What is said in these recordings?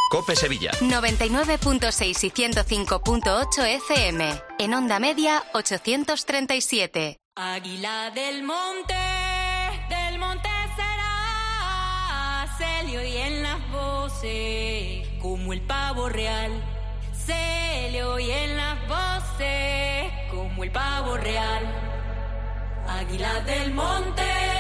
COPE Sevilla. 99.6 y 105.8 FM. En onda media, 837. Águila del monte será, se le oyen las voces como el pavo real. Se le oyen las voces como el pavo real. Águila del monte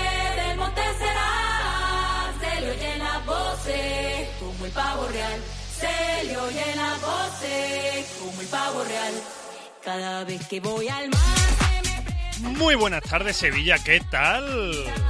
será, se le oyen las voces como el pavo real. Se le oyen las voces como el pavo real. Cada vez que voy al mar se me prende. Muy buenas tardes, Sevilla, ¿qué tal?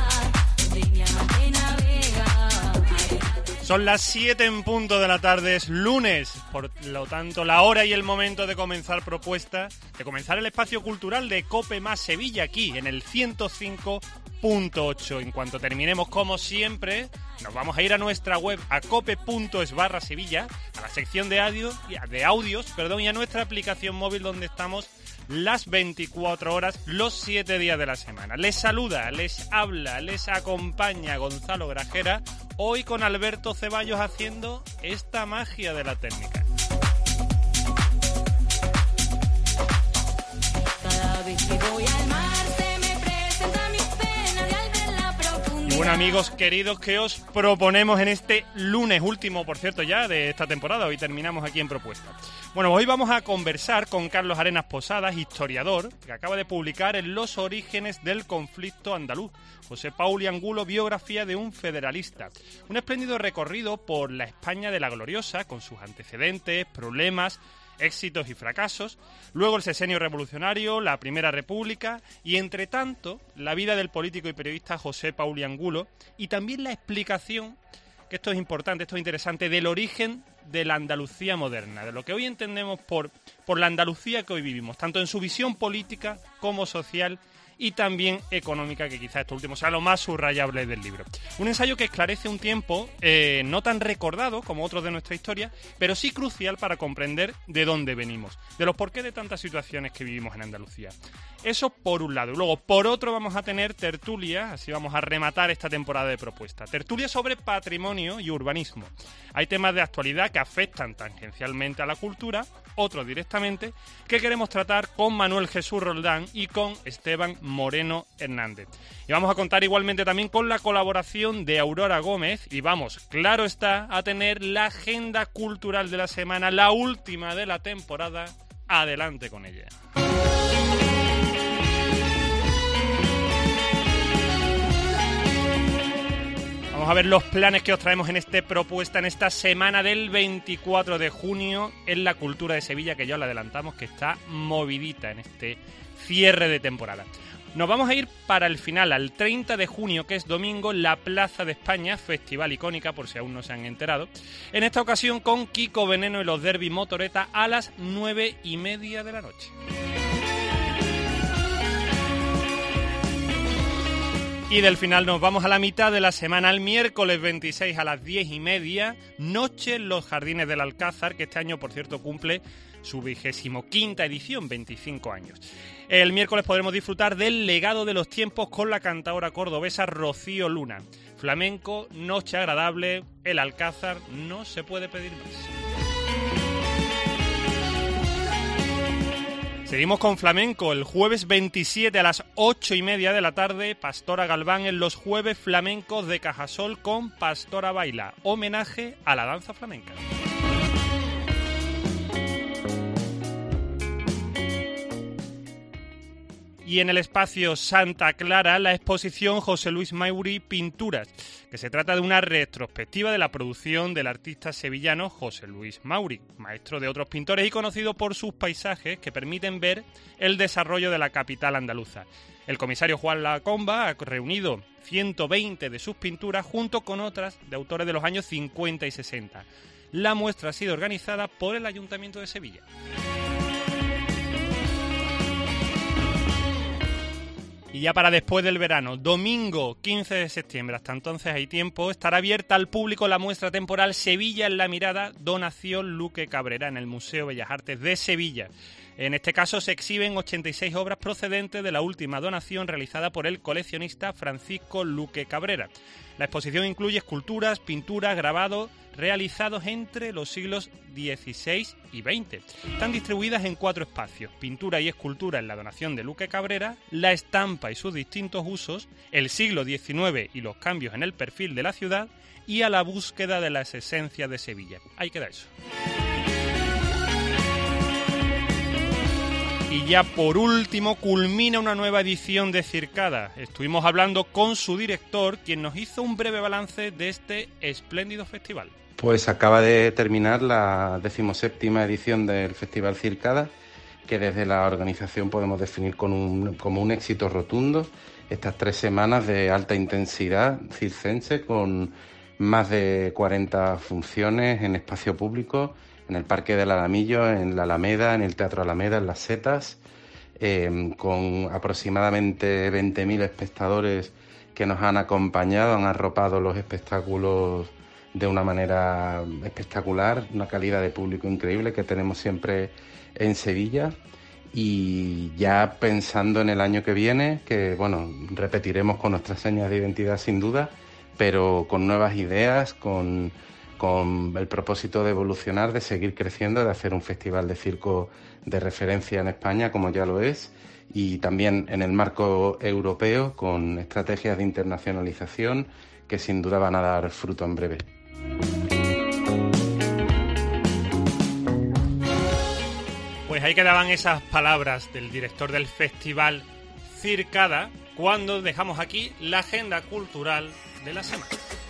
Son las 7 en punto de la tarde, es lunes, por lo tanto la hora y el momento de comenzar propuestas, de comenzar el espacio cultural de COPE más Sevilla aquí en el 105.8. En cuanto terminemos, como siempre, nos vamos a ir a nuestra web, a cope.es/Sevilla, a la sección de audios, y a nuestra aplicación móvil donde estamos las 24 horas, los 7 días de la semana. Les saluda, les habla, les acompaña Gonzalo Grajera, hoy con Alberto Ceballos haciendo esta magia de la técnica. Cada vez que voy al mar se me presenta mi pena de al ver la profundidad. Y bueno, amigos queridos, ¿qué os proponemos en este lunes último, por cierto, ya de esta temporada? Hoy terminamos aquí en Propuestas. Bueno, hoy vamos a conversar con Carlos Arenas Posadas, historiador, que acaba de publicar en Los orígenes del conflicto andaluz, José Pauli Angulo, biografía de un federalista. Un espléndido recorrido por la España de la gloriosa, con sus antecedentes, problemas, éxitos y fracasos, luego el sexenio revolucionario, la Primera República y, entre tanto, la vida del político y periodista José Pauli Angulo, y también la explicación, que esto es importante, esto es interesante, del origen de la Andalucía moderna, de lo que hoy entendemos por la Andalucía que hoy vivimos, tanto en su visión política como social y también económica, que quizás esto último sea lo más subrayable del libro. Un ensayo que esclarece un tiempo no tan recordado como otros de nuestra historia, pero sí crucial para comprender de dónde venimos, de los porqués de tantas situaciones que vivimos en Andalucía. Eso por un lado. Y luego, por otro, vamos a tener tertulia, así vamos a rematar esta temporada de propuestas. Tertulia sobre patrimonio y urbanismo. Hay temas de actualidad que afectan tangencialmente a la cultura, otros directamente, que queremos tratar con Manuel Jesús Roldán y con Esteban Moreno Hernández. Y vamos a contar igualmente también con la colaboración de Aurora Gómez y vamos, claro está, a tener la agenda cultural de la semana, la última de la temporada. Adelante con ella. Vamos a ver los planes que os traemos en esta propuesta, en esta semana del 24 de junio en la cultura de Sevilla, que ya os la adelantamos que está movidita en este cierre de temporada. Nos vamos a ir para el final, al 30 de junio, que es domingo, la Plaza de España, festival icónica, por si aún no se han enterado. En esta ocasión con Kiko Veneno y los Derby Motoreta a las 9:30 de la noche. Y del final nos vamos a la mitad de la semana, el miércoles 26 a las 10:30, Noche en los Jardines del Alcázar, que este año, por cierto, cumple su 25ª edición, 25 años. El miércoles podremos disfrutar del legado de los tiempos con la cantaora cordobesa Rocío Luna. Flamenco, noche agradable, el Alcázar, no se puede pedir más. Seguimos con flamenco. El jueves 27 a las 8:30 de la tarde, Pastora Galván en los Jueves Flamencos de Cajasol con Pastora Baila, homenaje a la danza flamenca. Y en el espacio Santa Clara, la exposición José Luis Mauri Pinturas, que se trata de una retrospectiva de la producción del artista sevillano José Luis Mauri, maestro de otros pintores y conocido por sus paisajes que permiten ver el desarrollo de la capital andaluza. El comisario Juan Lacomba ha reunido 120 de sus pinturas junto con otras de autores de los años 50 y 60. La muestra ha sido organizada por el Ayuntamiento de Sevilla. Y ya para después del verano, domingo 15 de septiembre, hasta entonces hay tiempo, estará abierta al público la muestra temporal Sevilla en la mirada, donación Luque Cabrera, en el Museo Bellas Artes de Sevilla. En este caso se exhiben 86 obras procedentes de la última donación realizada por el coleccionista Francisco Luque Cabrera. La exposición incluye esculturas, pinturas, grabados realizados entre los siglos XVI y XX. Están distribuidas en 4 espacios: pintura y escultura en la donación de Luque Cabrera, la estampa y sus distintos usos, el siglo XIX y los cambios en el perfil de la ciudad, y a la búsqueda de las esencias de Sevilla. Ahí queda eso. Y ya por último culmina una nueva edición de Circada. Estuvimos hablando con su director, quien nos hizo un breve balance de este espléndido festival. Pues acaba de terminar la 17ª edición del Festival Circada, que desde la organización podemos definir como un éxito rotundo. Estas 3 semanas de alta intensidad circense, con más de 40 funciones en espacio público, en el Parque del Alamillo, en la Alameda, en el Teatro Alameda, en las Setas, con aproximadamente 20.000 espectadores que nos han acompañado, han arropado los espectáculos de una manera espectacular, una calidad de público increíble que tenemos siempre en Sevilla. Y ya pensando en el año que viene, que bueno, repetiremos con nuestras señas de identidad sin duda, pero con nuevas ideas, con el propósito de evolucionar, de seguir creciendo, de hacer un festival de circo de referencia en España, como ya lo es, y también en el marco europeo, con estrategias de internacionalización que sin duda van a dar fruto en breve. Pues ahí quedaban esas palabras del director del Festival Circada, cuando dejamos aquí la agenda cultural de la semana.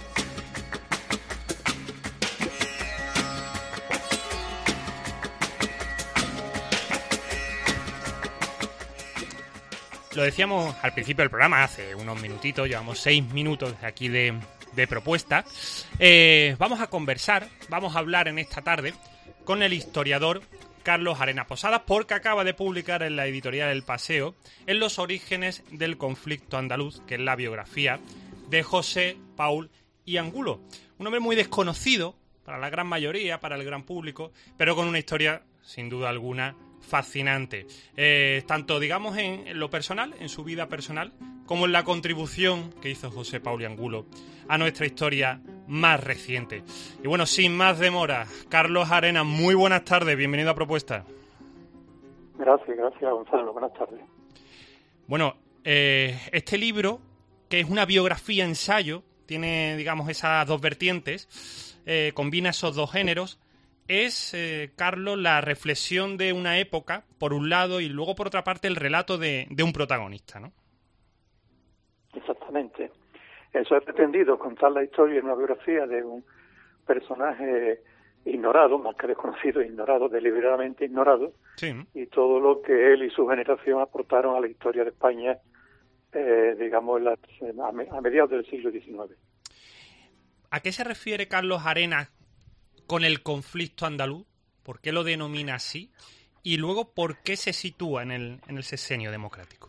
Lo decíamos al principio del programa, hace unos minutitos, llevamos 6 minutos aquí de propuesta. Vamos a conversar, vamos a hablar en esta tarde con el historiador Carlos Arenas Posadas, porque acaba de publicar en la editorial El Paseo En los orígenes del conflicto andaluz, que es la biografía de José Paul y Angulo. Un hombre muy desconocido para la gran mayoría, para el gran público, pero con una historia, sin duda alguna, fascinante. Tanto, digamos, en lo personal, en su vida personal, como en la contribución que hizo José Paul y Angulo a nuestra historia más reciente. Y bueno, sin más demora, Carlos Arenas, muy buenas tardes, bienvenido a Propuesta. Gracias Gonzalo, buenas tardes. Bueno, este libro, que es una biografía-ensayo, tiene, digamos, esas 2 vertientes, combina esos 2 géneros. Es, Carlos, la reflexión de una época, por un lado, y luego, por otra parte, el relato de un protagonista, ¿no? Exactamente. Eso he pretendido, contar la historia en una biografía de un personaje ignorado, más que desconocido, ignorado, deliberadamente ignorado, sí, y todo lo que él y su generación aportaron a la historia de España, digamos, a mediados del siglo XIX. ¿A qué se refiere Carlos Arenas con el conflicto andaluz? ¿Por qué lo denomina así? Y luego, ¿por qué se sitúa en el sexenio democrático?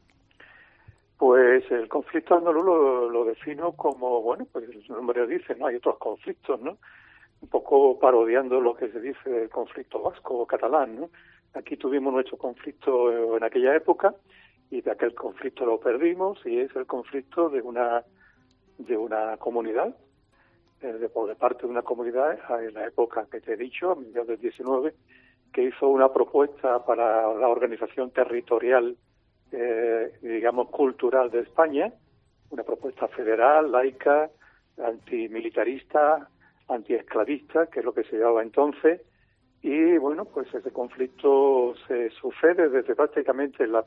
Pues el conflicto andaluz lo defino como, bueno, pues el nombre dice, ¿no? Hay otros conflictos, ¿no? Un poco parodiando lo que se dice del conflicto vasco o catalán, ¿no? Aquí tuvimos nuestro conflicto en aquella época y de aquel conflicto lo perdimos, y es el conflicto de una comunidad, de parte de una comunidad en la época que te he dicho, a mediados del 19, que hizo una propuesta para la organización territorial, digamos, cultural de España, una propuesta federal, laica, antimilitarista, antiesclavista, que es lo que se llamaba entonces. Y bueno, pues ese conflicto se sucede desde prácticamente la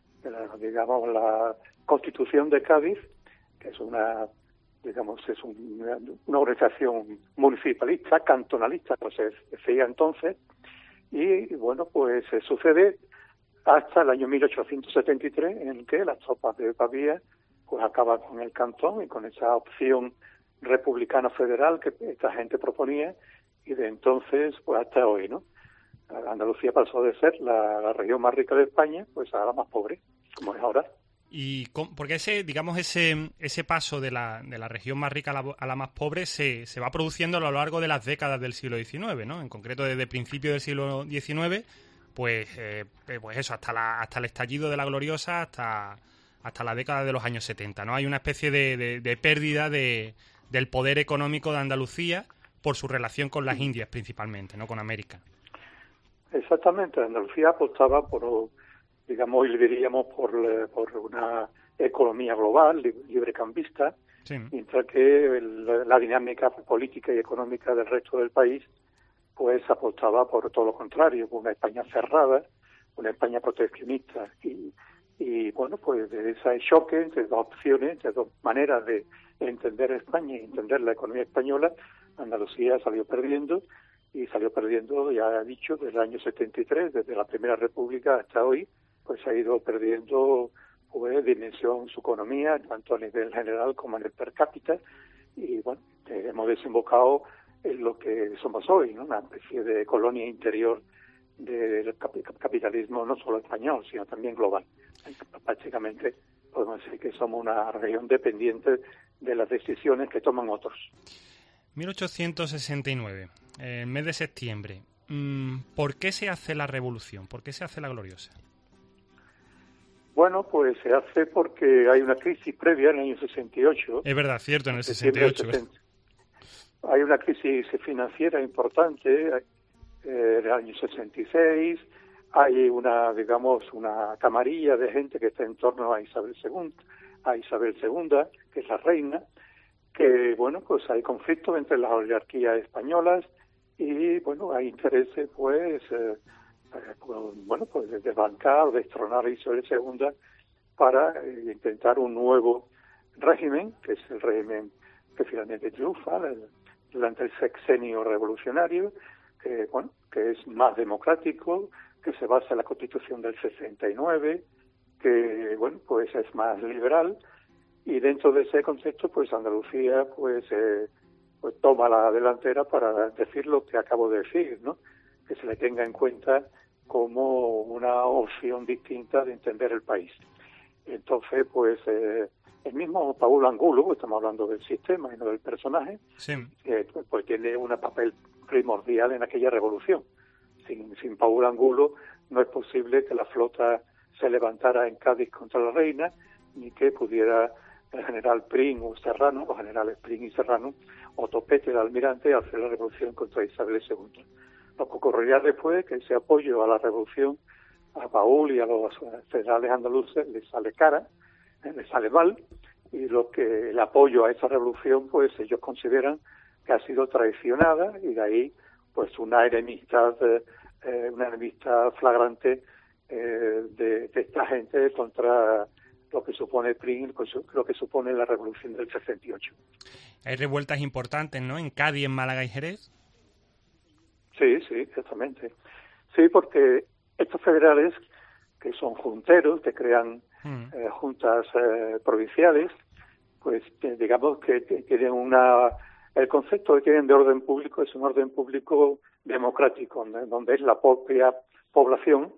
Constitución de Cádiz, que es una organización municipalista, cantonalista, pues se decía entonces. Y bueno, pues se sucede hasta el año 1873, en el que las tropas de Pavía pues acaban con el cantón y con esa opción republicana federal que esta gente proponía, y de entonces pues hasta hoy, ¿no? Andalucía pasó de ser la región más rica de España pues a la más pobre, como es ahora. Y porque ese paso de la región más rica a la más pobre se va produciendo a lo largo de las décadas del siglo XIX, ¿no? En concreto, desde principios del siglo XIX pues eso, hasta el estallido de la Gloriosa, hasta la década de los años 70, ¿no? Hay una especie de pérdida del poder económico de Andalucía por su relación con las Indias principalmente, no con América. Exactamente, Andalucía apostaba por, digamos, hoy diríamos, por una economía global, librecambista, sí, mientras que la dinámica política y económica del resto del país pues apostaba por todo lo contrario, por una España cerrada, una España proteccionista y bueno, pues de ese choque entre dos opciones, de dos maneras de entender España y entender la economía española, Andalucía salió perdiendo, ya he dicho, desde el año 73, desde la Primera República hasta hoy, pues ha ido perdiendo pues dimensión su economía, tanto a nivel general como a nivel per cápita, y bueno, hemos desembocado en lo que somos hoy, ¿no? Una especie de colonia interior del capitalismo no solo español, sino también global. Prácticamente podemos decir que somos una región dependiente de las decisiones que toman otros. 1869, el mes de septiembre. ¿Por qué se hace la revolución? ¿Por qué se hace la Gloriosa? Bueno, pues se hace porque hay una crisis previa en el año 68. Es verdad, cierto, en el 68. Hay una crisis financiera importante en el año 66. Hay una camarilla de gente que está en torno a Isabel II, que es la reina, que, bueno, pues hay conflictos entre las oligarquías españolas y, bueno, hay intereses, pues, pues de desbancar o destronar a Isabel II para intentar un nuevo régimen, que es el régimen que finalmente triunfa durante el sexenio revolucionario, que es más democrático, que se basa en la Constitución del 69, que, bueno, pues es más liberal, y dentro de ese concepto, pues Andalucía, pues toma la delantera para decir lo que acabo de decir, ¿no? Que se le tenga en cuenta como una opción distinta de entender el país. Entonces, pues el mismo Paul Angulo, estamos hablando del sistema y no del personaje, sí, pues tiene un papel primordial en aquella revolución. Sin Paul Angulo no es posible que la flota se levantara en Cádiz contra la reina, ni que pudiera el general Prim o Serrano, los generales Prim y Serrano, o Topete, el almirante, hacer la revolución contra Isabel II. Lo que ocurriría después es que ese apoyo a la revolución a Paul y a los federales andaluces les sale cara, les sale mal, y el apoyo a esa revolución, pues ellos consideran que ha sido traicionada, y de ahí pues una enemistad flagrante de esta gente contra lo que supone Prim, lo que supone la revolución del 68. Hay revueltas importantes, ¿no? En Cádiz, en Málaga y Jerez. Sí, exactamente. Sí, porque estos federales, que son junteros, que crean juntas provinciales, pues digamos que tienen el concepto que tienen de orden público es un orden público democrático, donde es la propia población,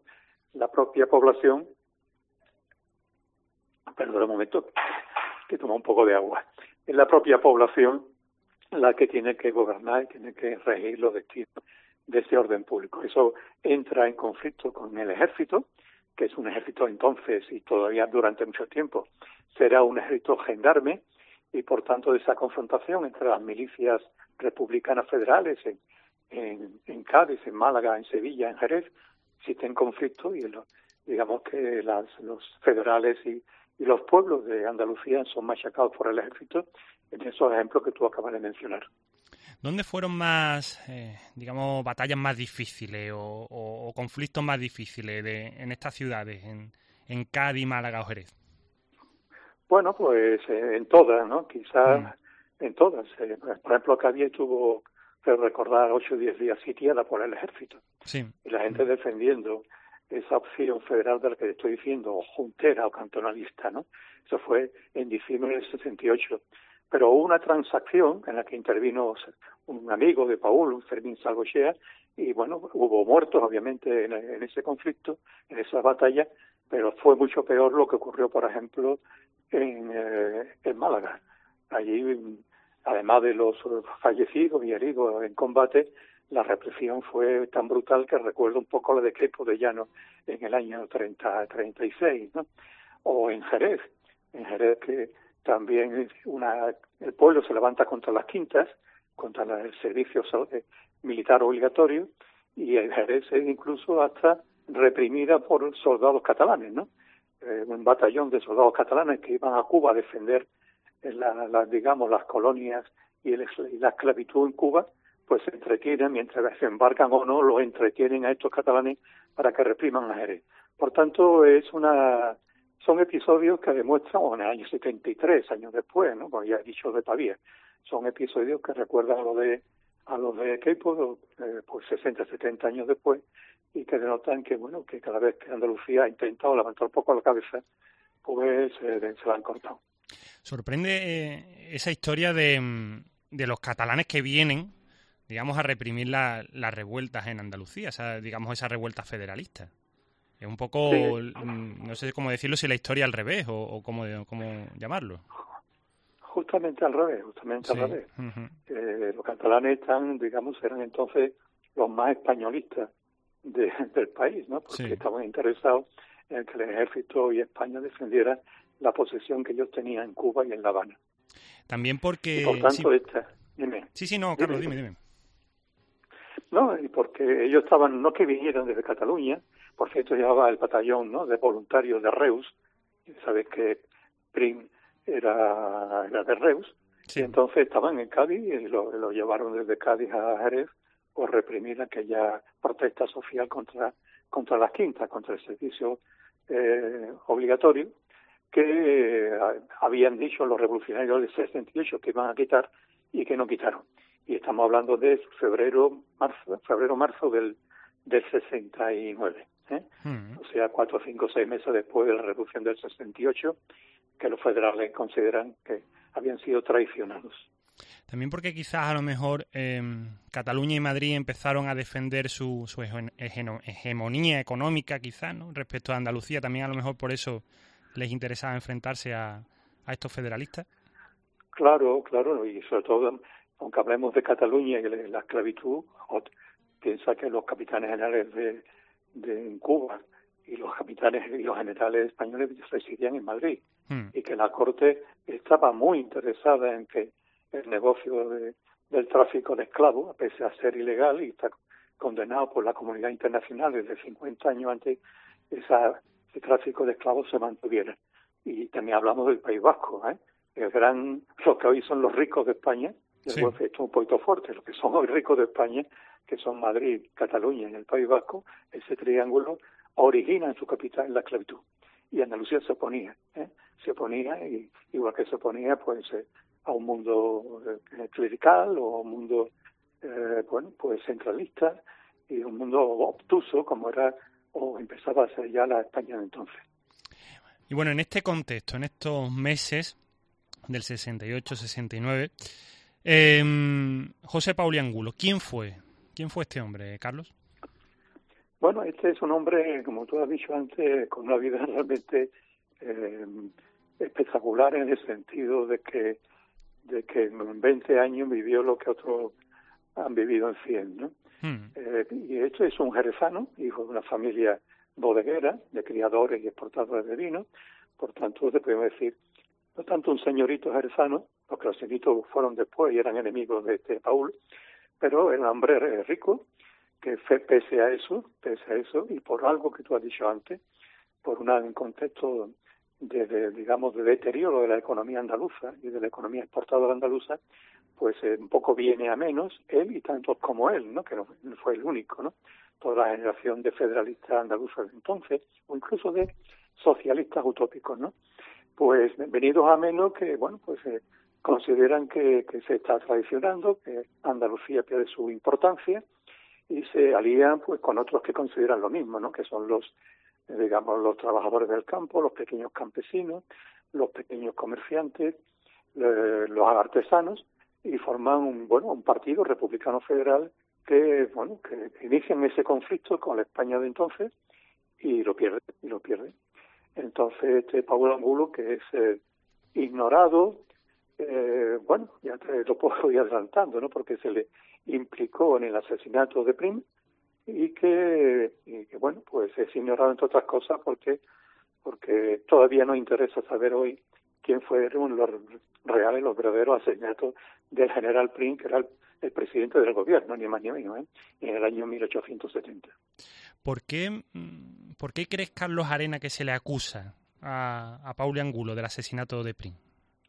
perdón un momento, que toma un poco de agua, es la propia población la que tiene que gobernar y tiene que regir los destinos de ese orden público. Eso entra en conflicto con el ejército, que es un ejército entonces y todavía durante mucho tiempo será un ejército gendarme, y por tanto esa confrontación entre las milicias republicanas federales en Cádiz, en Málaga, en Sevilla, en Jerez, existen conflictos y digamos que los federales y los pueblos de Andalucía son machacados por el ejército en esos ejemplos que tú acabas de mencionar. ¿Dónde fueron más, batallas más difíciles o conflictos más difíciles en estas ciudades, en Cádiz, Málaga o Jerez? Bueno, pues en todas, ¿no? Quizás en todas. Por ejemplo, Cádiz tuvo que recordar 8 o 10 días sitiada por el ejército. Sí. Y la gente defendiendo esa opción federal de la que te estoy diciendo, o juntera o cantonalista, ¿no? Eso fue en diciembre del 68. Pero hubo una transacción en la que intervino un amigo de Paul, Fermín Salgochea, y bueno, hubo muertos obviamente en ese conflicto, en esa batalla, pero fue mucho peor lo que ocurrió, por ejemplo, en Málaga. Allí, además de los fallecidos y heridos en combate, la represión fue tan brutal que recuerdo un poco la de Queipo de Llano en el año 36, ¿no? O en Jerez que también el pueblo se levanta contra las quintas, contra el servicio militar obligatorio, y en Jerez es incluso hasta reprimida por soldados catalanes, ¿no? Un batallón de soldados catalanes que iban a Cuba a defender las colonias y la esclavitud en Cuba, pues se entretienen, mientras se embarcan o no, los entretienen a estos catalanes para que repriman a Jerez. Por tanto, son episodios que demuestran, en el año 73, años después, ¿no? Como ya he dicho de Pavía, son episodios que recuerdan a los de Queipo, pues 60, 70 años después, y que denotan que, bueno, que cada vez que Andalucía ha intentado levantar un poco la cabeza, pues se la han cortado. Sorprende esa historia de los catalanes que vienen, digamos, a reprimir las revueltas en Andalucía, o sea, digamos, esas revueltas federalistas. Es un poco, sí. No sé cómo decirlo, si la historia al revés o cómo llamarlo. Justamente al revés. Uh-huh. Los catalanes eran entonces los más españolistas del país, ¿no? Porque sí, estaban interesados en que el ejército y España defendieran la posesión que ellos tenían en Cuba y en La Habana. También porque... Y por tanto, dime. Sí, no, Carlos, dime. No, y porque ellos no que vinieran desde Cataluña, por cierto llevaba el batallón, ¿no?, de voluntarios de Reus, sabes que Prim era de Reus, sí, y entonces estaban en Cádiz y lo llevaron desde Cádiz a Jerez por reprimir aquella protesta social contra las quintas, contra el servicio obligatorio que habían dicho los revolucionarios del 68 que iban a quitar y que no quitaron. Y estamos hablando de febrero-marzo del 69, ¿eh? O sea, 4, 5, 6 meses después de la revolución del 68, que los federales consideran que habían sido traicionados. También porque quizás a lo mejor Cataluña y Madrid empezaron a defender su hegemonía económica, quizás, ¿no?, respecto a Andalucía. También a lo mejor por eso les interesaba enfrentarse a estos federalistas. Claro, y sobre todo, aunque hablemos de Cataluña y de la esclavitud, piensa que los capitanes generales de Cuba y los capitanes y los generales españoles residían en Madrid, y que la corte estaba muy interesada en que el negocio del tráfico de esclavos, a pesar de ser ilegal y está condenado por la comunidad internacional desde 50 años antes, ese tráfico de esclavos se mantuviera. Y también hablamos del País Vasco, los que hoy son los ricos de España. Sí. Esto es un poquito fuerte, los que son hoy ricos de España, que son Madrid, Cataluña y el País Vasco, ese triángulo origina en su capital la esclavitud. Y Andalucía se oponía, y igual que se oponía pues a un mundo clerical o a un mundo pues centralista y un mundo obtuso como era o empezaba a ser ya la España de entonces. Y bueno, en este contexto, en estos meses del 68-69, José Pauli Angulo, ¿quién fue este hombre, Carlos? Bueno, este es un hombre, como tú has dicho antes, con una vida realmente espectacular en el sentido de que en 20 años vivió lo que otros han vivido en 100, ¿no? Y este es un jerezano, hijo de una familia bodeguera, de criadores y exportadores de vino, por tanto, te podemos decir, no tanto un señorito jerezano, porque los señoritos fueron después y eran enemigos de Paul, pero era un hombre rico, que pese a eso, y por algo que tú has dicho antes, por un contexto de deterioro de la economía andaluza y de la economía exportadora andaluza, pues un poco viene a menos él y tantos como él, ¿no?, que no fue el único, ¿no?, toda la generación de federalistas andaluzos de entonces, o incluso de socialistas utópicos, ¿no?, pues venidos a menos que, bueno, pues consideran que se está traicionando, que Andalucía pierde su importancia y se alían pues con otros que consideran lo mismo, ¿no?, que son los trabajadores del campo, los pequeños campesinos, los pequeños comerciantes, los artesanos, y forman un partido republicano federal que inician ese conflicto con la España de entonces y lo pierde. Entonces Paul Angulo, que es ignorado, ya te lo puedo ir adelantando, ¿no?, porque se le implicó en el asesinato de Prim y que bueno, pues es ignorado entre otras cosas porque todavía no interesa saber hoy quién fueron los reales, los verdaderos asesinatos del general Prim, que era el presidente del gobierno, ni más ni menos, en el año 1870. ¿Por qué crees, Carlos Arena, que se le acusa a Paulo Angulo del asesinato de Prim?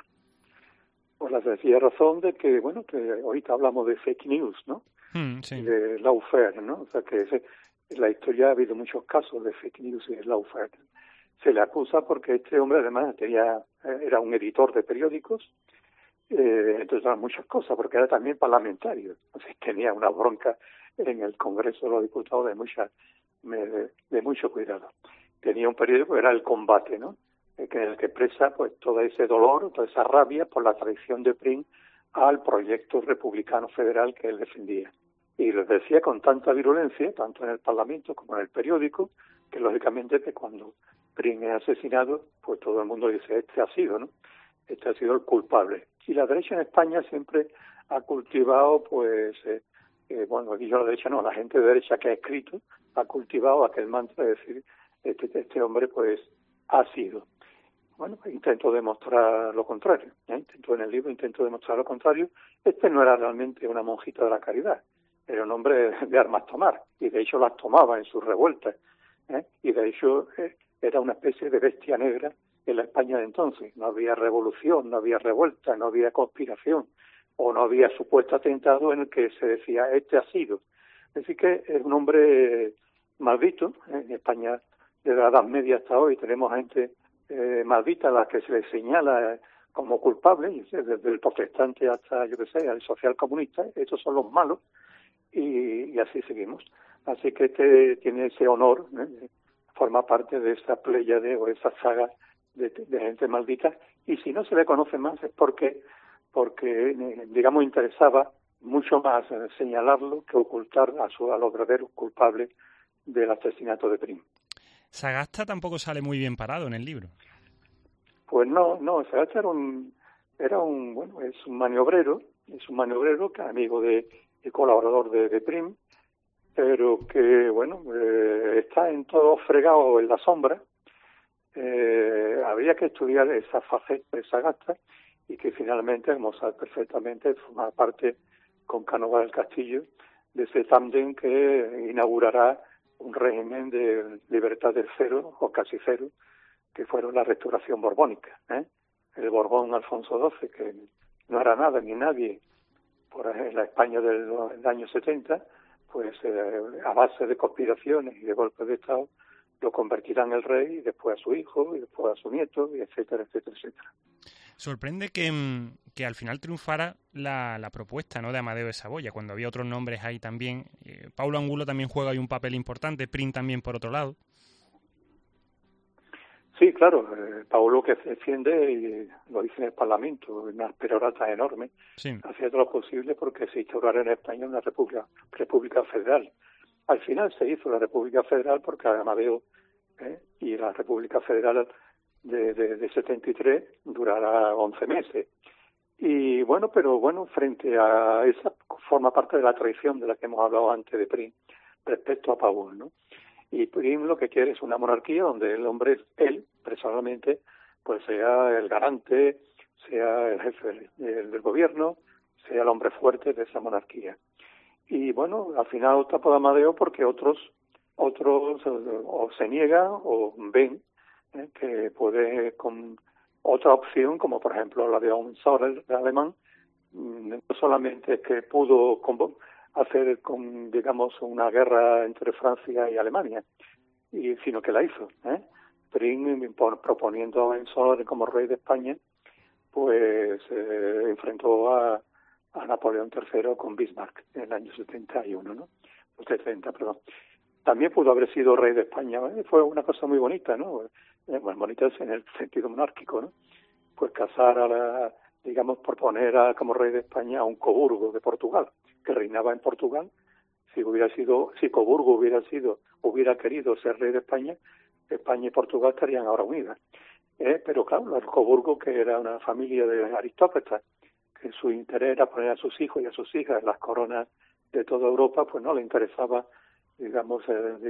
Por la sencilla razón de que, bueno, que ahorita hablamos de fake news, ¿no? Sí. De lawfare, ¿no? O sea, que en la historia ha habido muchos casos de fake news y de lawfare. Se le acusa porque este hombre además era un editor de periódicos, entonces eran muchas cosas, porque era también parlamentario. Entonces tenía una bronca en el Congreso de los Diputados de mucho cuidado. Tenía un periódico que era El Combate, ¿no? En el que expresa pues todo ese dolor, toda esa rabia por la traición de Prim al proyecto republicano federal que él defendía. Y les decía con tanta virulencia, tanto en el Parlamento como en el periódico, que lógicamente que cuando Prim es asesinado, pues todo el mundo dice, este ha sido, ¿no? Este ha sido el culpable. Y la derecha en España siempre ha cultivado, pues, bueno, aquí yo la derecha no, la gente de derecha que ha escrito, ha cultivado aquel mantra de decir, este hombre, pues, ha sido. Bueno, pues intento demostrar lo contrario. En el libro intento demostrar lo contrario. Este no era realmente una monjita de la caridad, era un hombre de armas tomar, y de hecho las tomaba en sus revueltas, y de hecho era una especie de bestia negra en la España de entonces. No había revolución, no había revuelta, no había conspiración, o no había supuesto atentado en el que se decía, este ha sido. Es decir, que es un hombre maldito. En España, desde la Edad Media hasta hoy, tenemos gente maldita a la que se le señala como culpable, desde el protestante hasta, yo qué sé, el social comunista. Estos son los malos, y así seguimos. Así que este tiene ese honor, forma parte de esa pléyade o esa saga de gente maldita, y si no se le conoce más es porque digamos, interesaba mucho más señalarlo que ocultar a los verdaderos culpables del asesinato de Prim. Sagasta tampoco sale muy bien parado en el libro. Pues no, Sagasta es un maniobrero que amigo y colaborador de Prim, pero que, bueno, está en todo fregado en la sombra. Habría que estudiar esa faceta de Sagasta, y que finalmente, como sabe perfectamente, forma parte con Cánovas del Castillo de ese tándem que inaugurará un régimen de libertad del cero, o casi cero, que fueron la restauración borbónica. El Borbón Alfonso XII, que no era nada ni nadie en la España del año 70, pues a base de conspiraciones y de golpes de Estado, lo convertirá en el rey, y después a su hijo, y después a su nieto, y etcétera, etcétera, etcétera. Sorprende que al final triunfara la propuesta, ¿no?, de Amadeo de Saboya, cuando había otros nombres ahí también. Paulo Angulo también juega ahí un papel importante, Prim también por otro lado. Sí, claro, Paulo, que se defiende, y lo dice en el Parlamento, unas peroratas enormes, sí, hacía todo lo posible porque se instaurara en España una república federal. Al final se hizo la República Federal porque Amadeo y la República Federal de 73 durará 11 meses. Y bueno, frente a esa forma parte de la traición de la que hemos hablado antes de Prim respecto a Pavón, ¿no? Y Prim lo que quiere es una monarquía donde el hombre, él personalmente, pues sea el garante, sea el jefe del gobierno, sea el hombre fuerte de esa monarquía. Y bueno, al final opta por Amadeo porque otros o se niegan o ven que puede, con otra opción, como por ejemplo la de Hohenzollern, el alemán, no solamente es que pudo hacer, digamos, una guerra entre Francia y Alemania, sino que la hizo. Prim, proponiendo a Hohenzollern como rey de España, pues enfrentó a Napoleón III con Bismarck en el año 71, ¿no? 70, perdón. También pudo haber sido rey de España. Fue una cosa muy bonita, ¿no? Bueno, bonita en el sentido monárquico, ¿no? Pues casar proponer como rey de España a un Coburgo de Portugal, que reinaba en Portugal. Si Coburgo hubiera querido ser rey de España, España y Portugal estarían ahora unidas. Pero claro, el Coburgo, que era una familia de aristócratas, su interés era poner a sus hijos y a sus hijas en las coronas de toda Europa, pues no le interesaba, digamos,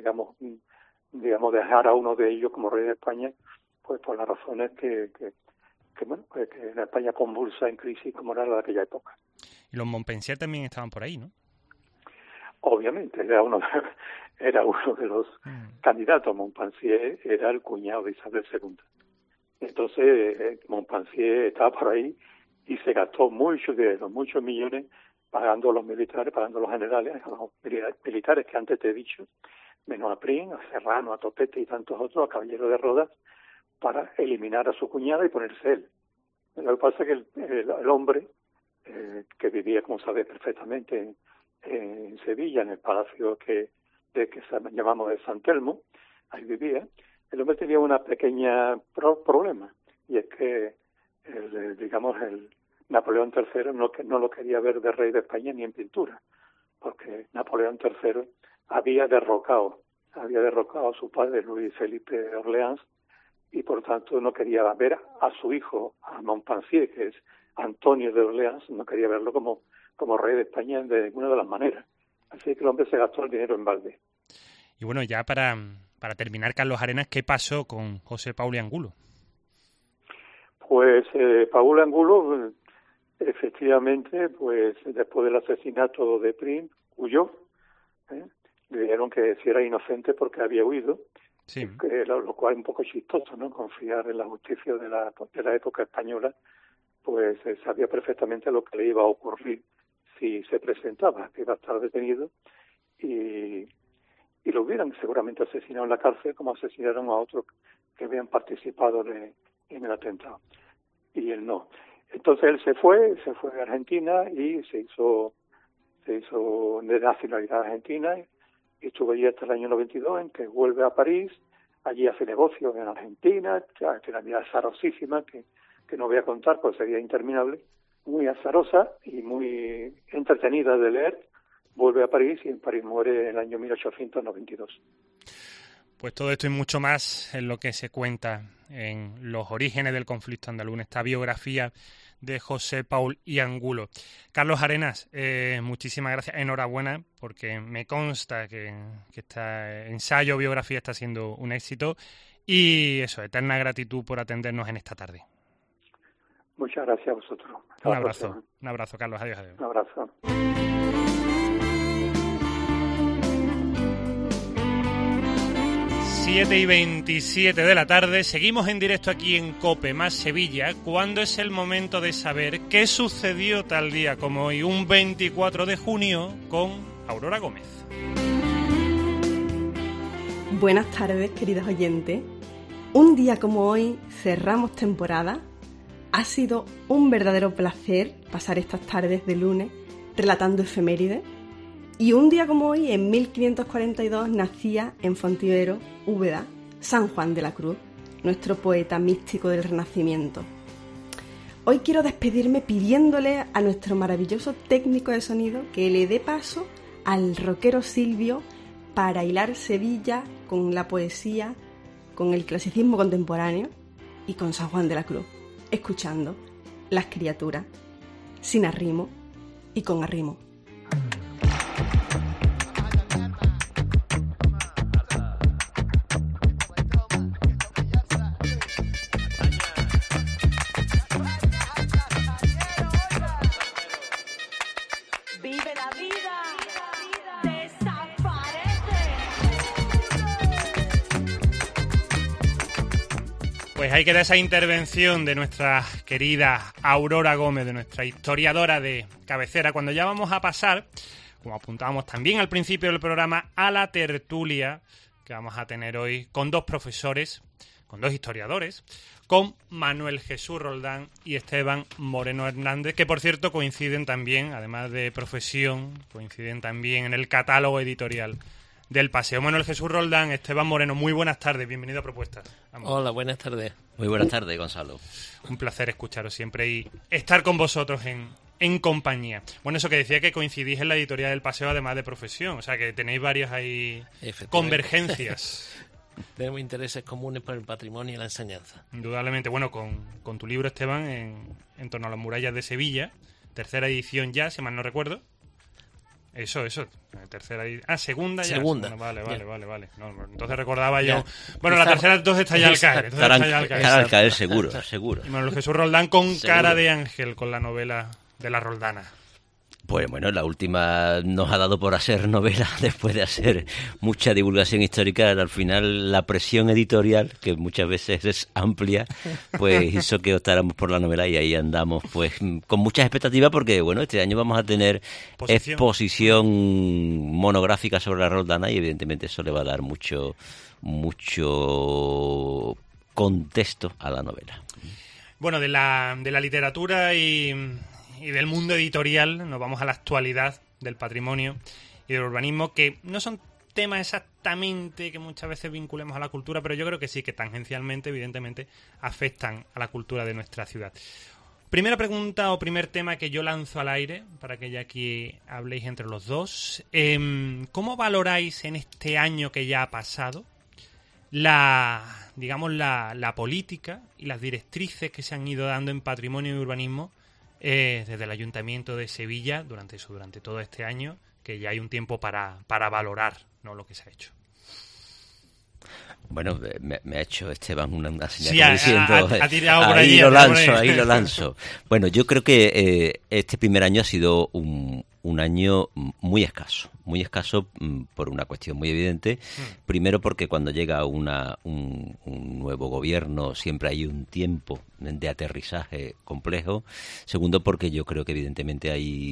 dejar a uno de ellos como rey de España, pues por las razones que en España convulsa, en crisis, como era la de aquella época. Y los Montpensier también estaban por ahí, ¿no? Obviamente, era uno de los candidatos. Montpensier era el cuñado de Isabel II. Entonces, Montpensier estaba por ahí y se gastó mucho dinero, muchos millones, pagando a los militares, pagando a los generales, a los militares que antes te he dicho, menos a Prim, a Serrano, a Topete y tantos otros, a Caballero de Rodas, para eliminar a su cuñada y ponerse él. Lo que pasa es que el hombre, que vivía, como sabes perfectamente, en Sevilla, en el palacio que llamamos de San Telmo, ahí vivía, el hombre tenía una pequeña problema, y es que el Napoleón III no lo quería ver de rey de España ni en pintura, porque Napoleón III había derrocado a su padre Luis Felipe de Orleans, y por tanto no quería ver a su hijo, a Montpensier, que es Antonio de Orleans, no quería verlo como rey de España de ninguna de las maneras. Así que el hombre se gastó el dinero en balde. Y bueno, ya para terminar, Carlos Arenas, ¿qué pasó con José Paul y Angulo? Pues Paul Angulo, efectivamente, pues después del asesinato de Prim, huyó. Le dijeron que si era inocente porque había huido. Sí. Lo cual es un poco chistoso, ¿no? Confiar en la justicia de la época española, pues sabía perfectamente lo que le iba a ocurrir si se presentaba, que iba a estar detenido y lo hubieran seguramente asesinado en la cárcel, como asesinaron a otros que habían participado en el atentado. Y él no. Entonces él se fue a Argentina y se hizo de nacionalidad argentina, y estuvo allí hasta el año 92, en que vuelve a París. Allí hace negocios en Argentina, tiene una vida azarosísima que no voy a contar, pues sería interminable, muy azarosa y muy entretenida de leer. Vuelve a París y en París muere en el año 1892. Pues todo esto y mucho más es lo que se cuenta en Los orígenes del conflicto andaluz, esta biografía de José Paul y Angulo. Carlos Arenas, muchísimas gracias, enhorabuena, porque me consta que este ensayo, biografía, está siendo un éxito, y eso, eterna gratitud por atendernos en esta tarde. Muchas gracias a vosotros. Un abrazo, Carlos, adiós. Un abrazo. 7:27 de la tarde, seguimos en directo aquí en COPE más Sevilla, cuando es el momento de saber qué sucedió tal día como hoy, un 24 de junio, con Aurora Gómez. Buenas tardes, queridos oyentes. Un día como hoy cerramos temporada. Ha sido un verdadero placer pasar estas tardes de lunes relatando efemérides. Y un día como hoy, en 1542, nacía en Fontivero, Úbeda, San Juan de la Cruz, nuestro poeta místico del Renacimiento. Hoy quiero despedirme pidiéndole a nuestro maravilloso técnico de sonido que le dé paso al rockero Silvio para hilar Sevilla con la poesía, con el clasicismo contemporáneo y con San Juan de la Cruz, escuchando Las criaturas, sin arrimo y con arrimo. Pues ahí queda esa intervención de nuestra querida Aurora Gómez, de nuestra historiadora de cabecera, cuando ya vamos a pasar, como apuntábamos también al principio del programa, a la tertulia que vamos a tener hoy con dos profesores, con dos historiadores, con Manuel Jesús Roldán y Esteban Moreno Hernández, que por cierto coinciden también, además de profesión, coinciden también en el catálogo editorial del Paseo. Manuel Jesús Roldán, Esteban Moreno, muy buenas tardes, bienvenido a Propuestas. Vamos. Hola, buenas tardes. Muy buenas tardes, Gonzalo. Un placer escucharos siempre y estar con vosotros en compañía. Bueno, eso que decía, que coincidís en la editorial del Paseo, además de profesión, o sea que tenéis varias ahí convergencias. Tenemos intereses comunes por el patrimonio y la enseñanza. Indudablemente. Bueno, con tu libro, Esteban, en torno a las murallas de Sevilla, tercera edición ya, si mal no recuerdo. Eso, tercera edición. Segunda ya. Segunda. Vale. No, entonces recordaba yo. Bueno, la tercera entonces está ya al caer. Estará al caer seguro. Y Manuel Jesús Roldán con cara de ángel con la novela de la Roldana. Pues bueno, la última nos ha dado por hacer novela después de hacer mucha divulgación histórica. Al final la presión editorial, que muchas veces es amplia, pues hizo que optáramos por la novela y ahí andamos pues con muchas expectativas porque bueno, este año vamos a tener exposición monográfica sobre la Roldana y evidentemente eso le va a dar mucho contexto a la novela. Bueno, de la literatura y del mundo editorial nos vamos a la actualidad del patrimonio y del urbanismo, que no son temas exactamente que muchas veces vinculemos a la cultura, pero yo creo que sí, que tangencialmente, evidentemente, afectan a la cultura de nuestra ciudad. Primera pregunta o primer tema que yo lanzo al aire, para que ya aquí habléis entre los dos. ¿Cómo valoráis en este año que ya ha pasado la política y las directrices que se han ido dando en patrimonio y urbanismo desde el Ayuntamiento de Sevilla durante todo este año, que ya hay un tiempo para valorar, ¿no?, lo que se ha hecho? Bueno, me ha hecho Esteban una señal sí, diciendo, ha tirado por ahí lo lanzo. Bueno, yo creo que este primer año ha sido un año muy escaso por una cuestión muy evidente. Primero porque cuando llega un nuevo gobierno siempre hay un tiempo de aterrizaje complejo. Segundo porque yo creo que evidentemente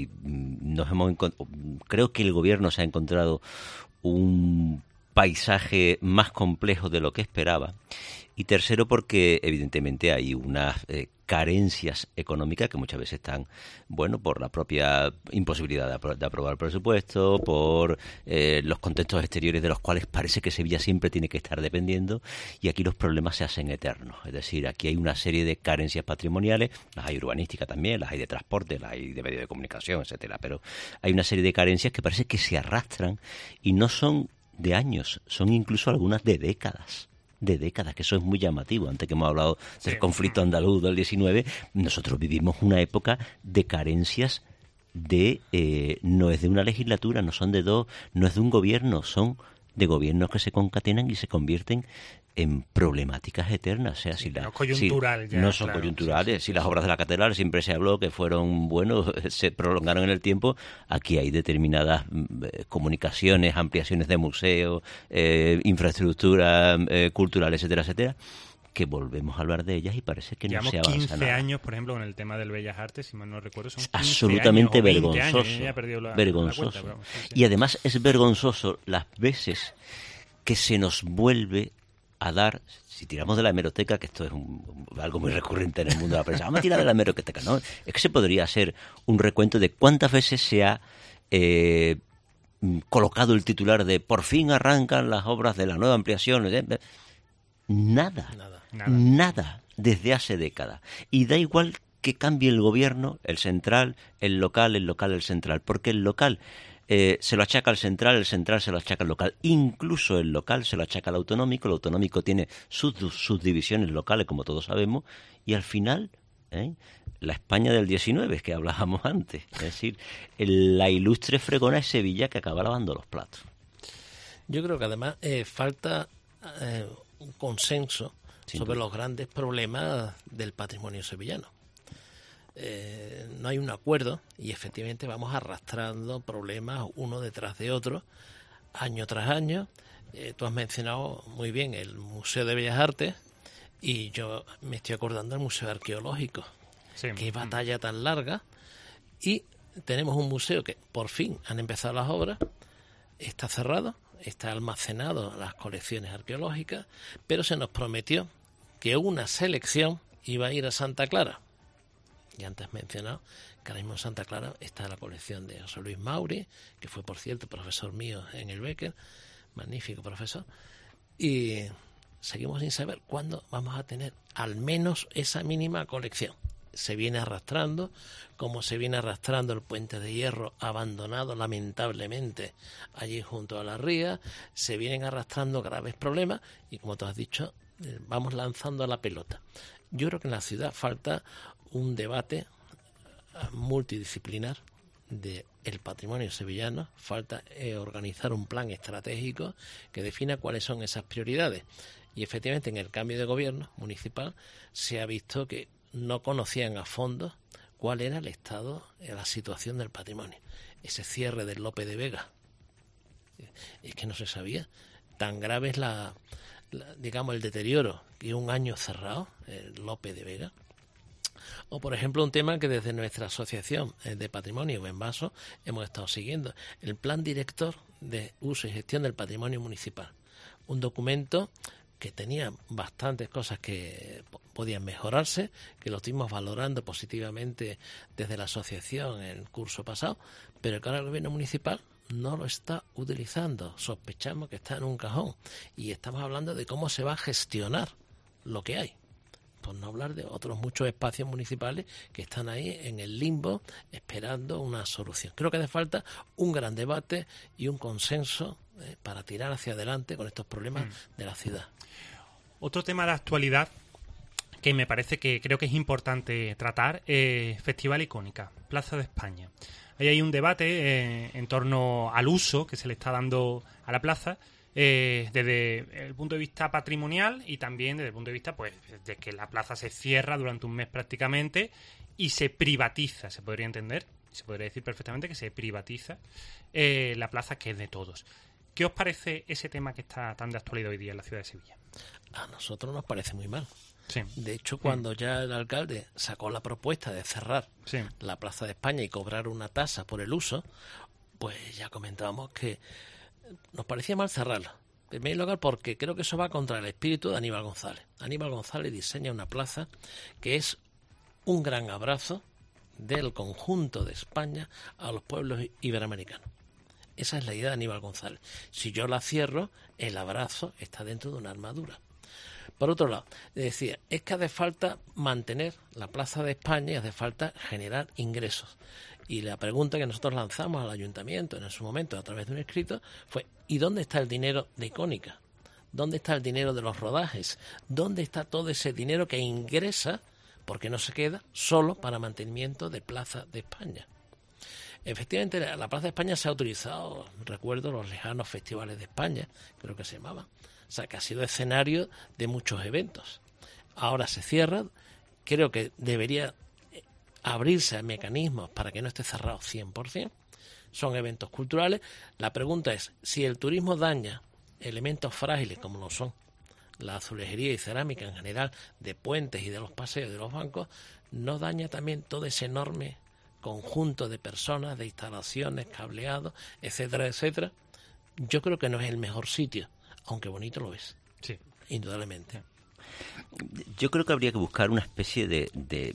creo que el gobierno se ha encontrado un paisaje más complejo de lo que esperaba. Y tercero porque evidentemente hay unas carencias económicas que muchas veces están, por la propia imposibilidad de aprobar el presupuesto, por los contextos exteriores de los cuales parece que Sevilla siempre tiene que estar dependiendo, y aquí los problemas se hacen eternos. Es decir, aquí hay una serie de carencias patrimoniales, las hay urbanísticas también, las hay de transporte, las hay de medios de comunicación, etcétera, pero hay una serie de carencias que parece que se arrastran y no son de años, son incluso algunas de décadas, que eso es muy llamativo. Antes que hemos hablado del conflicto andaluz del 19, nosotros vivimos una época de carencias no es de una legislatura, no son de dos, no es de un gobierno, son de gobiernos que se concatenan y se convierten en problemáticas eternas. O sea, no son coyunturales. Si las obras de la catedral siempre se habló que fueron se prolongaron en el tiempo, aquí hay determinadas comunicaciones, ampliaciones de museos, infraestructura cultural, etcétera, que volvemos a hablar de ellas y parece que no se avanza 15 nada. años, por ejemplo, con el tema del Bellas Artes, si mal no recuerdo, son 15 absolutamente años, vergonzoso. Vergonzoso. La cuenta, Y además es vergonzoso las veces que se nos vuelve a dar, si tiramos de la hemeroteca, que esto es algo muy recurrente en el mundo de la prensa, vamos a tirar de la hemeroteca, ¿no? Es que se podría hacer un recuento de cuántas veces se ha colocado el titular de por fin arrancan las obras de la nueva ampliación. Nada desde hace décadas. Y da igual que cambie el gobierno, el central, el local, el central, porque el local se lo achaca al central, el central se lo achaca al local, incluso el local se lo achaca al autonómico, el autonómico tiene sus divisiones locales, como todos sabemos, y al final, la España del 19, que hablábamos antes, es decir, la ilustre fregona es Sevilla que acaba lavando los platos. Yo creo que además falta un consenso sobre los grandes problemas del patrimonio sevillano. No hay un acuerdo y efectivamente vamos arrastrando problemas uno detrás de otro, año tras año. Tú has mencionado muy bien el Museo de Bellas Artes y yo me estoy acordando del Museo Arqueológico. Qué batalla tan larga. Y tenemos un museo que por fin han empezado las obras, está cerrado, está almacenado las colecciones arqueológicas, pero se nos prometió que una selección iba a ir a Santa Clara. Y antes mencionado que ahora mismo en Santa Clara está la colección de José Luis Mauri, que fue, por cierto, profesor mío en el Becker, magnífico profesor, y seguimos sin saber cuándo vamos a tener al menos esa mínima colección. Se viene arrastrando, como se viene arrastrando el Puente de Hierro abandonado lamentablemente allí junto a la ría, se vienen arrastrando graves problemas y, como tú has dicho, vamos lanzando la pelota. Yo creo que en la ciudad falta un debate multidisciplinar del patrimonio sevillano, falta organizar un plan estratégico que defina cuáles son esas prioridades. Y efectivamente en el cambio de gobierno municipal se ha visto que no conocían a fondo cuál era el estado, la situación del patrimonio. Ese cierre del Lope de Vega, es que no se sabía. Tan grave es digamos el deterioro que un año cerrado, el Lope de Vega. O, por ejemplo, un tema que desde nuestra asociación de patrimonio Benvaso hemos estado siguiendo, el Plan Director de Uso y Gestión del Patrimonio Municipal. Un documento que tenía bastantes cosas que podían mejorarse, que lo estuvimos valorando positivamente desde la asociación en el curso pasado, pero que ahora el gobierno municipal no lo está utilizando. Sospechamos que está en un cajón y estamos hablando de cómo se va a gestionar lo que hay. Por no hablar de otros muchos espacios municipales que están ahí en el limbo esperando una solución. Creo que hace falta un gran debate y un consenso para tirar hacia adelante con estos problemas de la ciudad. Otro tema de actualidad que me parece que creo que es importante tratar, Festival Icónica, Plaza de España. Ahí hay un debate en torno al uso que se le está dando a la plaza, desde el punto de vista patrimonial y también desde el punto de vista pues de que la plaza se cierra durante un mes prácticamente y se privatiza, se podría entender, se podría decir perfectamente que se privatiza la plaza, que es de todos. ¿Qué os parece ese tema que está tan de actualidad hoy día en la ciudad de Sevilla? A nosotros nos parece muy mal. Sí. De hecho, cuando ya el alcalde sacó la propuesta de cerrar la Plaza de España y cobrar una tasa por el uso, pues ya comentábamos que nos parecía mal cerrarla. En primer lugar, porque creo que eso va contra el espíritu de Aníbal González. Aníbal González diseña una plaza que es un gran abrazo del conjunto de España a los pueblos iberoamericanos. Esa es la idea de Aníbal González. Si yo la cierro, el abrazo está dentro de una armadura. Por otro lado, decía, es que hace falta mantener la Plaza de España y hace falta generar ingresos. Y la pregunta que nosotros lanzamos al ayuntamiento en su momento a través de un escrito fue, ¿y dónde está el dinero de Icónica? ¿Dónde está el dinero de los rodajes? ¿Dónde está todo ese dinero que ingresa, porque no se queda, solo para mantenimiento de Plaza de España? Efectivamente, la Plaza de España se ha utilizado, recuerdo, los lejanos festivales de España, creo que se llamaban. O sea, que ha sido escenario de muchos eventos. Ahora se cierra, creo que debería abrirse a mecanismos para que no esté cerrado 100%. Son eventos culturales. La pregunta es, si el turismo daña elementos frágiles como lo son la azulejería y cerámica en general, de puentes y de los paseos de los bancos, ¿no daña también todo ese enorme conjunto de personas, de instalaciones, cableados, etcétera, etcétera? Yo creo que no es el mejor sitio, aunque bonito lo es, sí, indudablemente. Yo creo que habría que buscar una especie de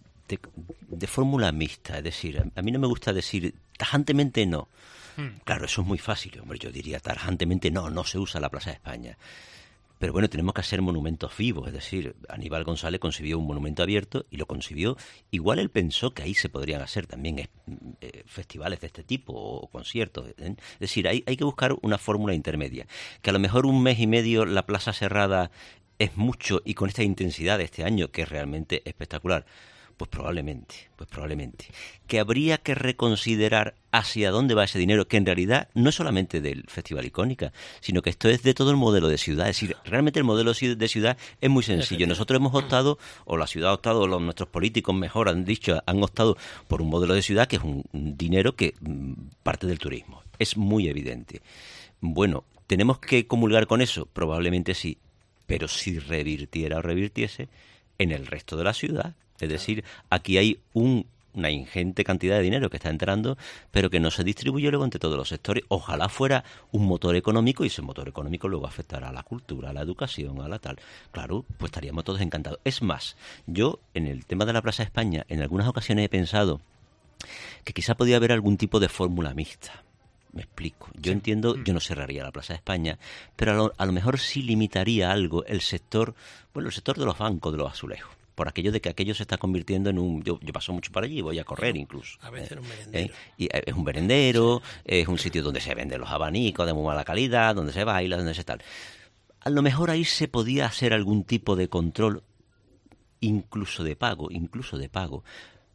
fórmula mixta, es decir, a mí no me gusta decir tajantemente no. Claro, eso es muy fácil, hombre, yo diría tajantemente no se usa la Plaza de España. Pero bueno, tenemos que hacer monumentos vivos, es decir, Aníbal González concibió un monumento abierto y lo concibió, igual él pensó que ahí se podrían hacer también festivales de este tipo o conciertos, ¿eh? Es decir, hay que buscar una fórmula intermedia, que a lo mejor un mes y medio la plaza cerrada es mucho y con esta intensidad de este año, que es realmente espectacular, pues probablemente. Que habría que reconsiderar hacia dónde va ese dinero, que en realidad no es solamente del Festival Icónica, sino que esto es de todo el modelo de ciudad. Es decir, realmente el modelo de ciudad es muy sencillo. Nosotros hemos optado, o la ciudad ha optado, o nuestros políticos mejor han dicho, han optado por un modelo de ciudad que es un dinero que parte del turismo. Es muy evidente. Bueno, ¿tenemos que comulgar con eso? Probablemente sí, pero si revirtiese en el resto de la ciudad. Es decir, aquí hay una ingente cantidad de dinero que está entrando, pero que no se distribuye luego entre todos los sectores. Ojalá fuera un motor económico y ese motor económico luego afectará a la cultura, a la educación, a la tal. Claro, pues estaríamos todos encantados. Es más, yo en el tema de la Plaza de España en algunas ocasiones he pensado que quizá podía haber algún tipo de fórmula mixta. Me explico. Yo entiendo, yo no cerraría la Plaza de España, pero a lo mejor sí limitaría algo el sector de los bancos, de los azulejos. Por aquello de que aquello se está convirtiendo en un... Yo paso mucho por allí y voy a correr incluso. A veces un merendero. Y es un merendero, es un sitio donde se venden los abanicos de muy mala calidad, donde se baila, donde se tal. A lo mejor ahí se podía hacer algún tipo de control, incluso de pago,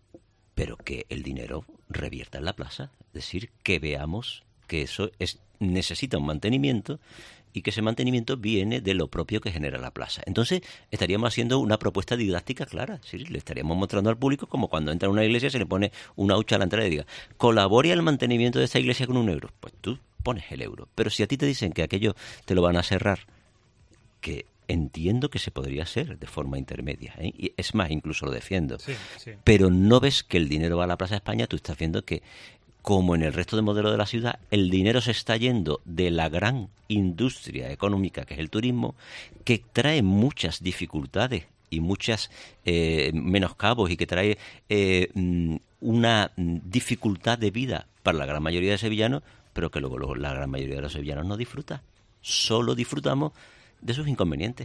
pero que el dinero revierta en la plaza. Es decir, que veamos que eso necesita un mantenimiento y que ese mantenimiento viene de lo propio que genera la plaza. Entonces, estaríamos haciendo una propuesta didáctica clara. ¿Sí? Le estaríamos mostrando al público como cuando entra a una iglesia se le pone una hucha a la entrada y diga, colabore al mantenimiento de esta iglesia con €1. Pues tú pones el euro. Pero si a ti te dicen que aquello te lo van a cerrar, que entiendo que se podría hacer de forma intermedia, ¿eh? Y es más, incluso lo defiendo. Sí, sí. Pero no ves que el dinero va a la Plaza de España, tú estás viendo que, como en el resto del modelo de la ciudad, el dinero se está yendo de la gran industria económica que es el turismo, que trae muchas dificultades y muchas menoscabos y que trae una dificultad de vida para la gran mayoría de sevillanos, pero que luego la gran mayoría de los sevillanos no disfruta. Solo disfrutamos de sus inconvenientes.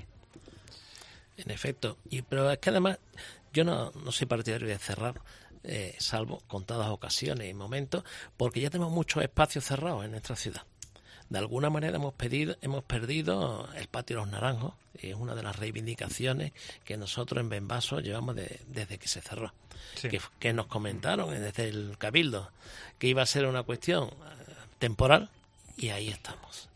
En efecto, pero es que además yo no soy partidario de cerrar, salvo contadas ocasiones y momentos, porque ya tenemos muchos espacios cerrados en nuestra ciudad. De alguna manera hemos perdido el Patio de los Naranjos, y es una de las reivindicaciones que nosotros en Benvaso llevamos desde que se cerró. Sí. Que nos comentaron desde el Cabildo que iba a ser una cuestión temporal, y ahí estamos.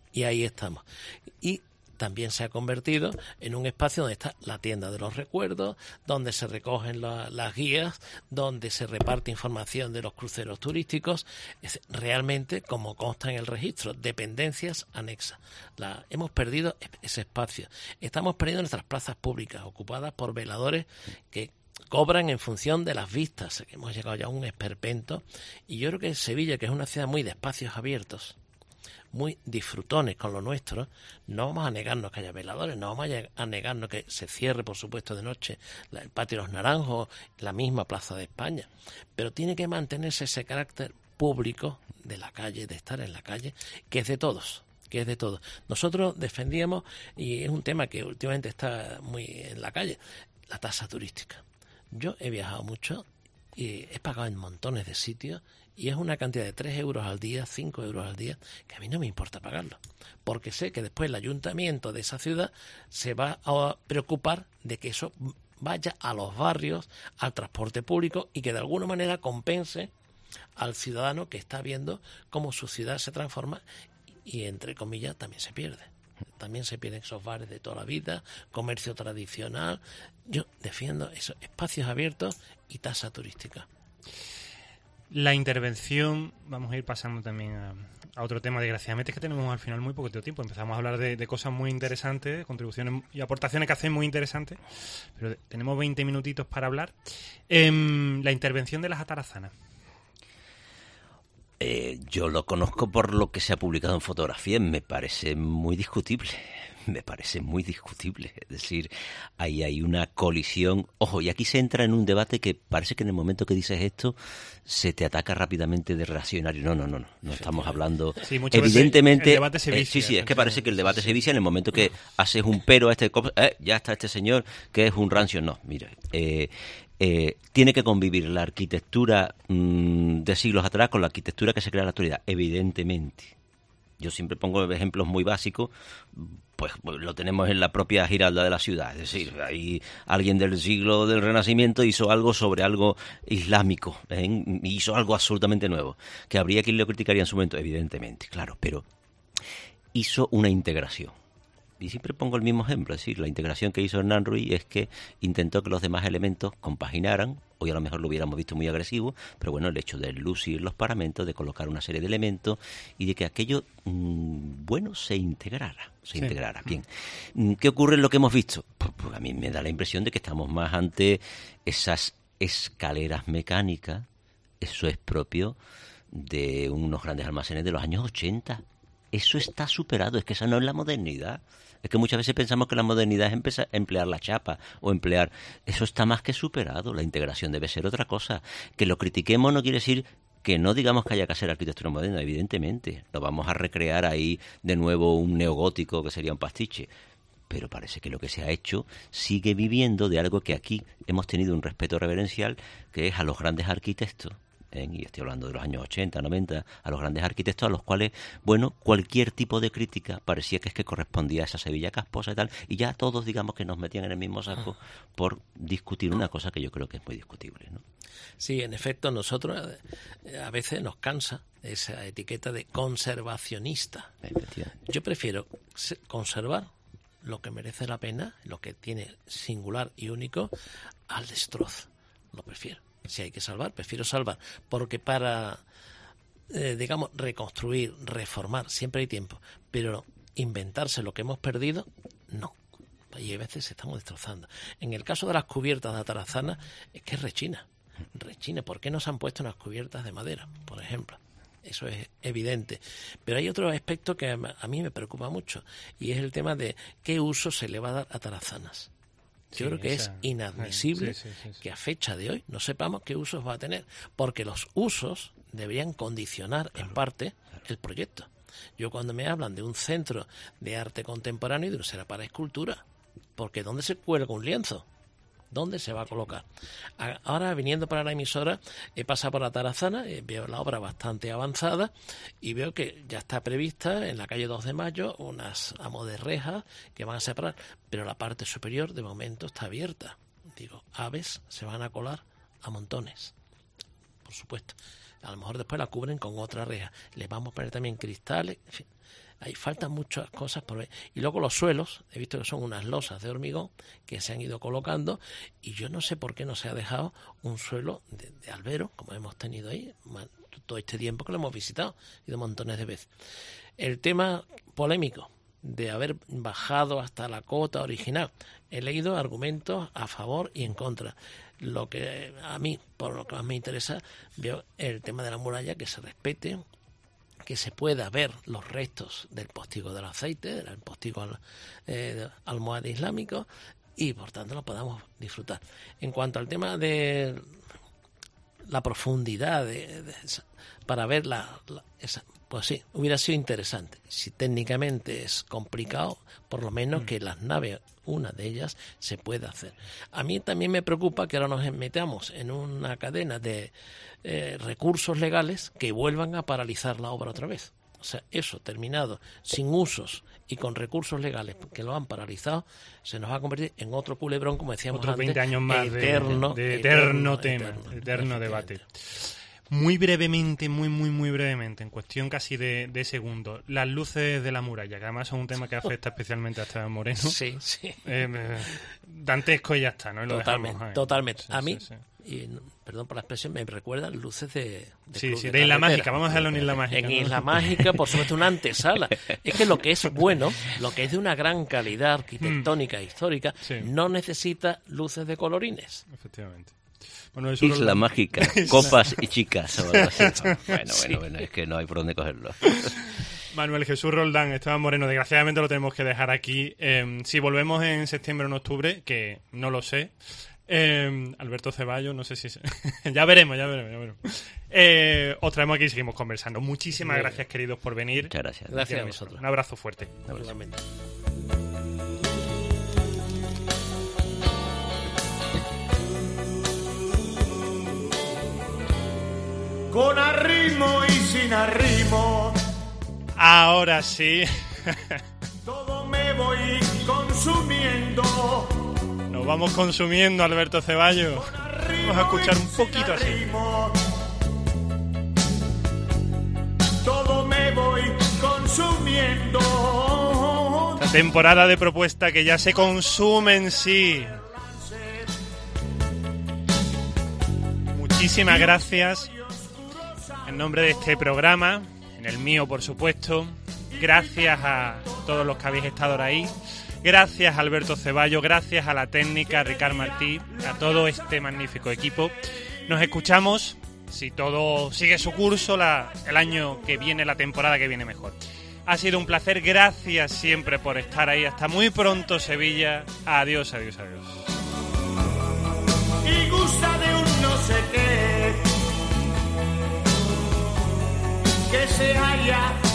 Y también se ha convertido en un espacio donde está la tienda de los recuerdos, donde se recogen las guías, donde se reparte información de los cruceros turísticos. Es realmente, como consta en el registro, dependencias anexas. Hemos perdido ese espacio. Estamos perdiendo nuestras plazas públicas ocupadas por veladores que cobran en función de las vistas. Hemos llegado ya a un esperpento. Y yo creo que Sevilla, que es una ciudad muy de espacios abiertos, muy disfrutones con lo nuestro, no vamos a negarnos que haya veladores, no vamos a negarnos que se cierre, por supuesto, de noche el Patio de los Naranjos, la misma Plaza de España, pero tiene que mantenerse ese carácter público de la calle, de estar en la calle, que es de todos. Nosotros defendíamos, y es un tema que últimamente está muy en la calle, la tasa turística. Yo he viajado mucho y he pagado en montones de sitios, y es una cantidad de 3 euros al día, 5 euros al día, que a mí no me importa pagarlo, porque sé que después el ayuntamiento de esa ciudad se va a preocupar de que eso vaya a los barrios, al transporte público, y que de alguna manera compense al ciudadano que está viendo cómo su ciudad se transforma y, entre comillas, también se pierde. También se pierden esos bares de toda la vida, comercio tradicional. Yo defiendo esos espacios abiertos y tasa turística. La intervención, vamos a ir pasando también a otro tema. Desgraciadamente es que tenemos al final muy poco tiempo. Empezamos a hablar de cosas muy interesantes, contribuciones y aportaciones que hacen muy interesantes, pero tenemos 20 minutitos para hablar. La intervención de las atarazanas. Yo lo conozco por lo que se ha publicado en fotografías, me parece muy discutible. Es decir, ahí hay una colisión. Ojo, y aquí se entra en un debate que parece que en el momento que dices esto se te ataca rápidamente de reaccionario. No estamos hablando. Sí, evidentemente, el debate se vicia. Sí, es que parece que el debate se vicia en el momento que haces un pero a este ya está este señor que es un rancio. No, mira, tiene que convivir la arquitectura de siglos atrás con la arquitectura que se crea en la actualidad, evidentemente. Yo siempre pongo ejemplos muy básicos, pues lo tenemos en la propia Giralda de la ciudad. Es decir, ahí alguien del siglo del Renacimiento hizo algo sobre algo islámico, hizo algo absolutamente nuevo, que habría quien lo criticaría en su momento, evidentemente, claro, pero hizo una integración. Y siempre pongo el mismo ejemplo, es decir, la integración que hizo Hernán Ruiz es que intentó que los demás elementos compaginaran. Hoy a lo mejor lo hubiéramos visto muy agresivo, pero bueno, el hecho de lucir los paramentos, de colocar una serie de elementos y de que aquello, se integrara. Bien. ¿Qué ocurre en lo que hemos visto? Pues a mí me da la impresión de que estamos más ante esas escaleras mecánicas. Eso es propio de unos grandes almacenes de los años 80. Eso está superado, es que esa no es la modernidad. Es que muchas veces pensamos que la modernidad es emplear la chapa o emplear... Eso está más que superado, la integración debe ser otra cosa. Que lo critiquemos no quiere decir que no digamos que haya que hacer arquitectura moderna, evidentemente. No vamos a recrear ahí de nuevo un neogótico que sería un pastiche. Pero parece que lo que se ha hecho sigue viviendo de algo que aquí hemos tenido un respeto reverencial, que es a los grandes arquitectos y estoy hablando de los años 80, 90, a los grandes arquitectos a los cuales, bueno, cualquier tipo de crítica parecía que es que correspondía a esa Sevilla casposa y tal, y ya todos, digamos, que nos metían en el mismo saco por discutir una cosa que yo creo que es muy discutible, ¿no? Sí, en efecto, nosotros a veces nos cansa esa etiqueta de conservacionista. Yo prefiero conservar lo que merece la pena, lo que tiene singular y único, al destrozo. Lo prefiero. Si hay que salvar, prefiero salvar. Porque para, digamos, reconstruir, reformar, siempre hay tiempo. Pero inventarse lo que hemos perdido, no. Y a veces se estamos destrozando. En el caso de las cubiertas de Atarazana, es que rechina. ¿Por qué no se han puesto unas cubiertas de madera, por ejemplo? Eso es evidente. Pero hay otro aspecto que a mí me preocupa mucho, y es el tema de qué uso se le va a dar a Tarazanas. Yo creo que es inadmisible que a fecha de hoy no sepamos qué usos va a tener, porque los usos deberían condicionar en parte el proyecto. Yo cuando me hablan de un centro de arte contemporáneo, digo, será para escultura, porque ¿dónde se cuelga un lienzo? ¿Dónde se va a colocar? Ahora, viniendo para la emisora, he pasado por la Tarazana, veo la obra bastante avanzada y veo que ya está prevista en la calle 2 de Mayo unas amos de rejas que van a separar, pero la parte superior de momento está abierta. Digo, aves se van a colar a montones, por supuesto. A lo mejor después la cubren con otra reja. Le vamos a poner también cristales, en fin. Ahí faltan muchas cosas por ver. Y luego los suelos, he visto que son unas losas de hormigón que se han ido colocando, y yo no sé por qué no se ha dejado un suelo de albero, como hemos tenido ahí todo este tiempo que lo hemos visitado, ido montones de veces. El tema polémico de haber bajado hasta la cota original, he leído argumentos a favor y en contra. Lo que a mí, por lo que más me interesa, veo el tema de la muralla, que se respete, que se pueda ver los restos del postigo del aceite, del postigo almohade islámico, y por tanto lo podamos disfrutar. En cuanto al tema de la profundidad para ver esa, pues sí, hubiera sido interesante. Si técnicamente es complicado, por lo menos que las naves, una de ellas, se pueda hacer. A mí también me preocupa que ahora nos metamos en una cadena de recursos legales que vuelvan a paralizar la obra otra vez. O sea, eso terminado, sin usos y con recursos legales que lo han paralizado, se nos va a convertir en otro culebrón, como decíamos otros antes. 20 años más eterno debate. Muy brevemente, muy brevemente, en cuestión casi de segundos, las luces de la muralla, que además son un tema que afecta especialmente a Esteban Moreno. Sí. Dantesco y ya está, ¿no? Y Totalmente. Sí, a mí, sí. Y perdón por la expresión, me recuerdan luces de de Isla Mágica, vamos a dejarlo en Isla Mágica. En Isla Mágica, por supuesto, una antesala. Es que lo que es bueno, lo que es de una gran calidad arquitectónica e histórica, no necesita luces de colorines. Efectivamente. Bueno, Isla Mágica, copas y chicas. Bueno, es que no hay por dónde cogerlo. Manuel Jesús Roldán, Esteban Moreno, desgraciadamente lo tenemos que dejar aquí. Si volvemos en septiembre o en octubre, que no lo sé. Alberto Ceballos, no sé si... ya veremos. Os traemos aquí y seguimos conversando. Muchísimas gracias, queridos, por venir. Muchas gracias. Gracias a vosotros. Un abrazo fuerte. Igualmente. Con arrimo y sin arrimo. Ahora sí. Todo me voy consumiendo. Nos vamos consumiendo, Alberto Ceballos. Vamos a escuchar un poquito así. Todo me voy consumiendo. La temporada de propuesta que ya se consume en sí. Muchísimas gracias. En nombre de este programa, en el mío por supuesto, gracias a todos los que habéis estado ahí, gracias a Alberto Ceballos, gracias a la técnica, a Ricard Martí, a todo este magnífico equipo. Nos escuchamos, si todo sigue su curso, el año que viene, la temporada que viene mejor. Ha sido un placer, gracias siempre por estar ahí. Hasta muy pronto, Sevilla. Adiós. Y gusta de un no sé qué que se haya